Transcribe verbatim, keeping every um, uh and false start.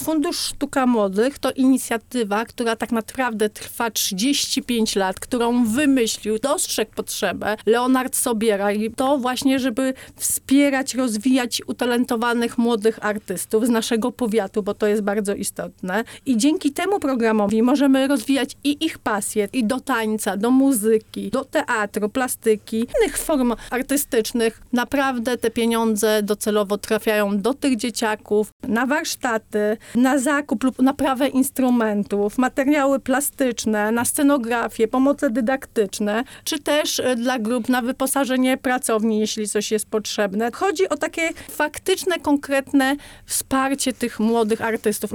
Fundusz Sztuka Młodych to inicjatywa, która tak naprawdę trwa trzydzieści pięć lat, którą wymyślił, dostrzegł potrzebę Leonard Sobiera i to właśnie, żeby wspierać, rozwijać utalentowanych młodych artystów z naszego powiatu, bo to jest bardzo istotne. I dzięki temu programowi możemy rozwijać i ich pasję, i do tańca, do muzyki, do teatru, plastyki, innych form artystycznych. Naprawdę te pieniądze docelowo trafiają do tych dzieciaków, na warsztaty, na zakup lub naprawę instrumentów, materiały plastyczne, na scenografię, pomoce dydaktyczne, czy też dla grup na wyposażenie pracowni, jeśli coś jest potrzebne. Chodzi o takie faktyczne, konkretne wsparcie tych młodych artystów.